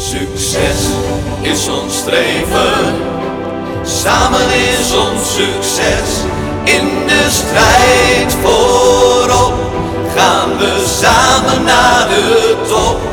Succes is ons streven, samen is ons succes. In de strijd voorop gaan we samen naar de top.